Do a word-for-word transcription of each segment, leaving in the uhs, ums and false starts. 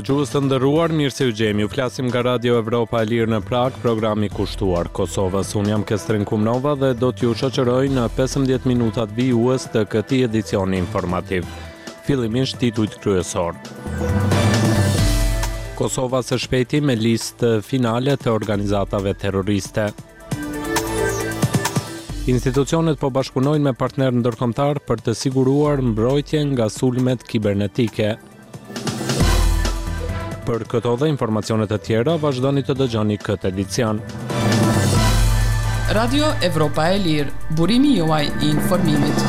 Dëgjues të nderuar, mirë se u gjemi. Ju flasim nga Radio Evropa e Lirë në Prag, programi kushtuar Kosovës. Unë jam Kestrin Kumnova dhe do t'ju shoqëroj në pesëmbëdhjetë minutat vijues të këtij edicioni informativ. Fillimisht titujt kryesor. Kosova së shpejti me listë finale të organizatave terroriste. Institucionet po bashkëpunojnë me partnerë ndërkombëtar për të siguruar mbrojtjen nga sulmet kibernetike. Për këto dhe informacionet e tjera, vazhdoni të dëgjoni këtë edicion. Radio Evropa e Lirë, burimi juaj i informimit.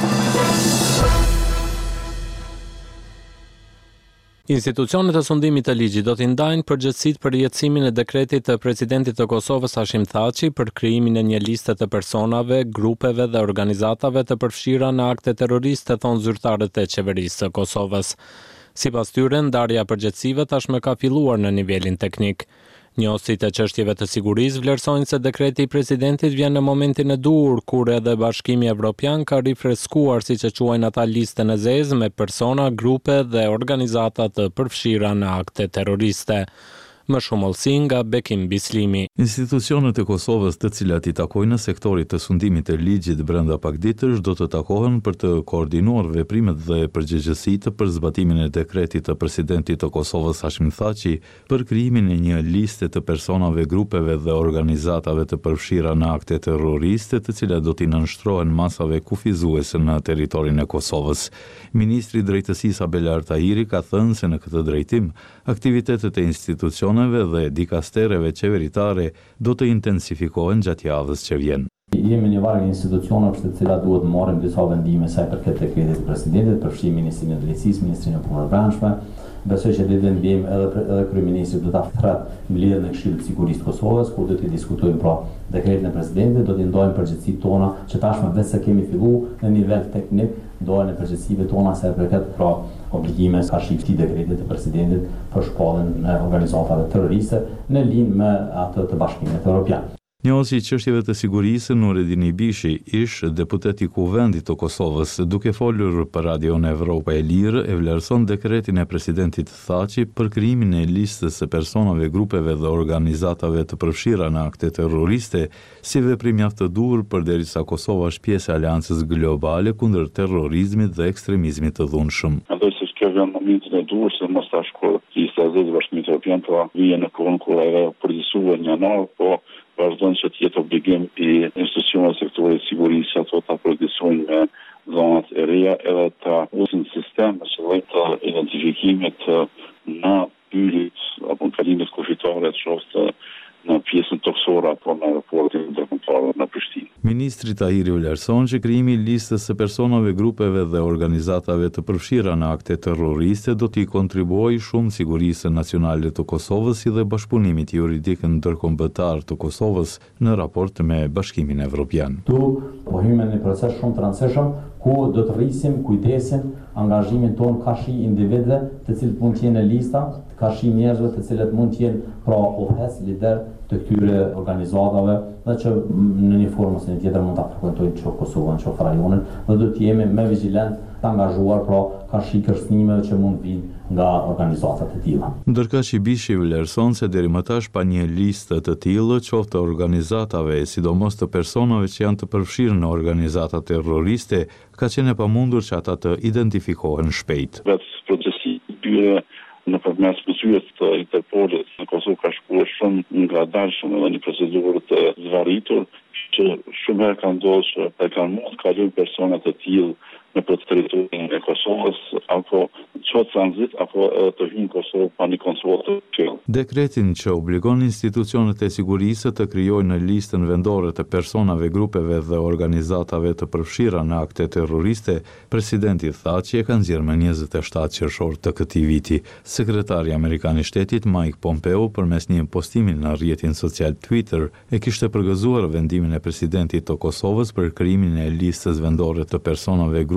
Institucionet e sundimit të ligjit do t'i ndajnë përgjegjësitë për jetësimin e dekretit të presidentit të Kosovës Hashim Thaçi për krijimin e një liste të personave, grupeve dhe organizatave të përfshira në akte terroriste, thon zyrtarët e qeverisë së Kosovës. Sipas tyre, ndarja e përgjegjësive tashmë ka filluar në nivelin teknik. Njohësit e çështjeve të sigurisë vlerësojnë se dekreti i presidentit vjen në momentin e duhur kur edhe Bashkimi Evropian ka rifreskuar, siç e quajnë ata, listën e zezë me persona, grupe dhe organizata të përfshira në akte terroriste. Më shumë olsi nga Bekim Bislimi. Institucionet e Kosovës, të cilat i takojnë sektorit të sundimit të ligjit brenda pakditësh, do të takohen për të koordinuar veprimet dhe përgjegjësitë për zbatimin e dekretit të presidentit të Kosovës Hashim Thaçi për krijimin e një liste të personave, grupeve dhe organizatave të përfshira në akte terroriste, të cilat do t'i nënshtrohen masave kufizuese në territorin e Kosovës. Ministri i Drejtësisë Abel Artahiri ka thënë se në këtë drejtim aktivitetet e institucioneve dhe dikastereve qeveritare do të intensifikohen gjatë javës që vjen. Jemi një varg institucionesh të cilat duhet të marrim disa vendime sa i përket dekretit të presidentit, përfshi Ministrinë e Drejtësisë, Ministrinë e Punëve të Brendshme. Besoj që ditë ndjem edhe edhe kryeministri do ta thret mbledhjen e Këshillit të Sigurisë të Kosovës, ku do të diskutojmë pra dekretin e presidentit, do të ndajmë përgjegjësitë tona, që tashmë vetë se kemi filluar në nivel teknik, ndajnë përgjegjësive tona sa i përket pra obligime ka shifti dekretit të presidentit për shpalljen e organizatave terroriste në linjë me atë të Bashkimit Evropian. Njohësi i çështjeve të sigurisë Nureddin Ibishi, ish deputet i Kuvendit të Kosovës, duke folur për Radion Evropa e Lirë, e vlerëson dekretin e presidentit Thaçi për krijimin e listës së personave, grupeve dhe organizatave të përfshira në akte terroriste si veprim mjaft të duhur përderisa Kosova është pjesë e aleancës globale kundër terrorizmit dhe ekstremizmit të dhunshëm. Mendoj se kjo vjen në momentin e duhur, se mos tash kur lista e zezë Bashkimit Evropian po vjen në kohën kur ajo përgjithësuar një anë, po vazhdon që të jetë obligim i institucioneve të sektorit sigurisë ato ta përgjigjësojnë me dhënat e reja edhe ta usin sistem me qëllim të identifikimit në pyetje apo në kalimit kufitare të shoftë në pjesën toksore apo në aeroportin ndërkombëtar në Prishtinë. Ministri Tahiri vlerëson që krijimi i listës së personave, grupeve dhe organizatave të përfshira në akte terroriste do t'i kontribuojë shumë sigurisë nacionale të Kosovës si dhe bashkëpunimit juridik ndërkombëtar të Kosovës në raport me Bashkimin Evropian. Tu po hymë në një proces shumë të rëndësishëm ku do të rrisim kujdesin angazhimin ton ka shi individëve të cilët mund të jenë në lista, ka shi njerëzve të cilët mund të jenë pra udhëhes lider të këtyre organizatave dhe që në një formë ose në tjetër mund ta frekuentojnë që Kosovën, që rajonin, dhe do të jemi më vigjilent të angazhuar pra ka shi kërcënime që mund vinë nga organizatat e tilla. Ndërka që Bishi vlerëson se deri më tash pa një listë të tillë, qoftë të organizatave, sidomos të personave që janë të përfshirë në organizata terroriste, ka qenë e pamundur që ata të identifikohen shpejt. Vetë procesi i tyre nëpërmes mësyrës të Interpolit në Kosovë ka shkuar shumë ngadalshëm edhe një procedurë të zvaritur, që shumë herë ka ndodhur që e kanë mund të kalojnë persona të tillë në për territorin e Kosovës, apo qoftë tranzit, apo të hyjnë në Kosovë pa një kontroll të tillë. Dekretin që obligon institucionet e sigurisë të krijojnë në listën vendore të personave, grupeve dhe organizatave të përfshira në akte terroriste, presidenti Thaçi e ka nxjerrë më njëzet e shtatë qershor të këtij viti. Sekretari amerikan i shtetit Mike Pompeo përmes një postimi në rrjetin social Twitter e kishte përgëzuar vendimin e presidentit të Kosovës për krijimin e listës vendore të personave, grupeve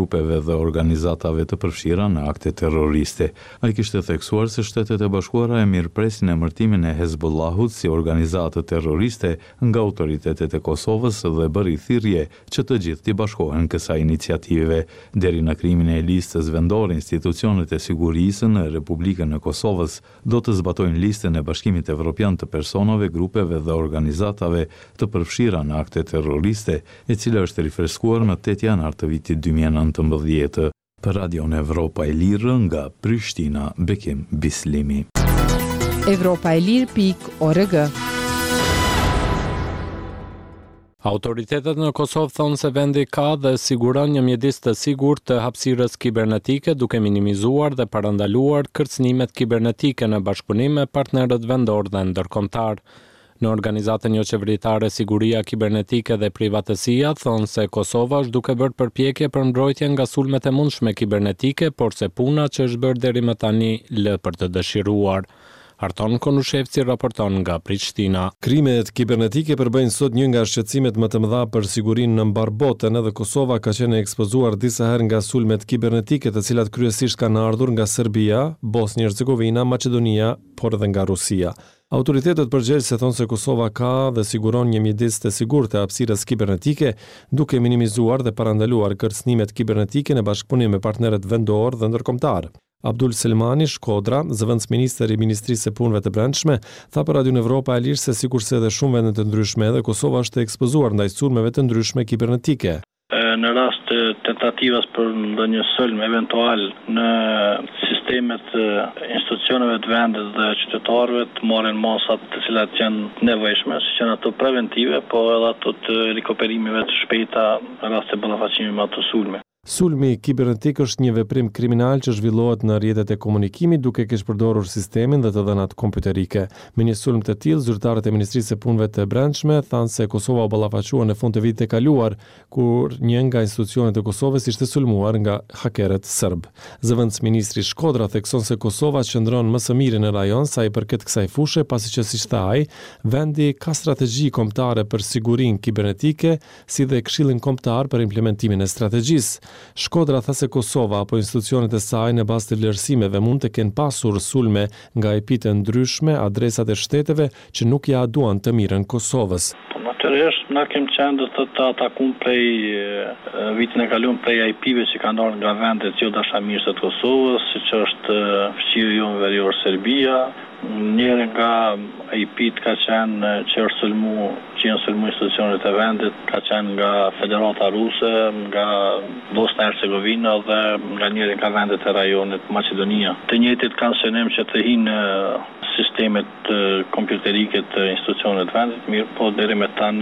grupeve dhe organizatave të përfshira në akte terroriste. Ai kishte theksuar se Shtetet e Bashkuara e mirëpresin emërtimin e Hezbollahut si organizatë terroriste nga autoritetet e Kosovës dhe bëri thirrje që të gjithë të bashkohen kësaj iniciative. Deri në krimin e listës vendore, institucionet e sigurisë në Republikën e Kosovës do të zbatojnë listën e Bashkimit Evropian të personave, grupeve dhe organizatave të përfshira në akte terroriste, e cila është rifreskuar më tetë janar të vitit dy mijë e nëntëmbëdhjetë. Për Radion Evropa e Lirë nga Prishtina, Bekim Bislimi. evropa e lirë pikë org. Autoritetet në Kosovë thonë se vendi ka dhe siguron një mjedis të sigurt të hapësirës kibernetike, duke minimizuar dhe parandaluar kërcënimet kibernetike në bashkëpunim me partnerët vendor dhe ndërkombëtar. Në organizatën jo qeveritare Siguria Kibernetike dhe Privatësia thonë se Kosova është duke bërë përpjekje për mbrojtje nga sulmet e mundshme kibernetike, por se puna që është bërë deri më tani lë për të dëshiruar. Arton Konushevci raporton nga Prishtina. Krimet kibernetike përbëjnë sot një nga shqetësimet më të mëdha për sigurinë në mbar botën, edhe Kosova ka qenë ekspozuar disa herë nga sulmet kibernetike, të cilat kryesisht kanë ardhur nga Serbia, Bosnjë-Hercegovina, Maqedonia, por edhe nga Rusia. Autoritetet përgjegjëse thonë se Kosova ka dhe siguron një mjedis të sigurt të hapësirës kibernetike, duke minimizuar dhe parandaluar kërcënimet kibernetike në bashkëpunim me partnerët vendor dhe ndërkombëtar. Abdul Selmani, Shkodra, zëvendës minister i Ministrisë së Punëve të Brendshme, tha për Radion Evropa e Lirë se sikurse edhe shumë vende të ndryshme edhe Kosova është ekspozuar ndaj sulmeve të ndryshme kibernetike. Në rast të tentativas për ndonjë sulm eventual në sistemet institucioneve të vendit dhe qytetarëve të marrin masat të cilat janë nevojshme, si që ato preventive, po edhe ato të rikuperimeve të shpejta në rast të ballafaqimit me ato sulme. Sulmi kibernetik është një veprim kriminal që zhvillohet në rrjetet e komunikimit duke keq përdorur sistemin dhe të dhënat kompjuterike. Me një sulm të tillë, zyrtarët e Ministrisë së Punëve të Brendshme thanë se Kosova u ballafaqua në fund të vitit të kaluar, kur një nga institucionet e Kosovës ishte sulmuar nga hakerët serb. Zëvendës ministri Shkodra thekson se Kosova qëndron më së miri në rajon sa i përket kësaj fushe, pasi që siç tha ai, vendi ka strategji kombëtare për sigurinë kibernetike, si dhe Këshillin Kombëtar për implementimin e strategjisë. Shkodra tha se Kosova apo institucionet e saj në bazë të vlerësimeve mund të kenë pasur sulme nga I P të ndryshme, adresat e shteteve që nuk ja duan të mirën Kosovës. Natyrisht, na kemi qenë do të të atakum prej vitin e kaluar prej I P-ve që kanë ardhur nga vendet jo dashamirëse të Kosovës, siç është fqiri jonë verior Serbia. Njëri nga I P-t ka qenë që është sulmu, që janë sulmu institucionet e vendit, ka qenë nga Federata Ruse, nga Bosna Hercegovina dhe nga njëri nga vendet e rajonit Maqedonia. Të njëjtit kanë synim që të hinë sistemet kompjuterike të institucionet të vendit, mirë po deri me tani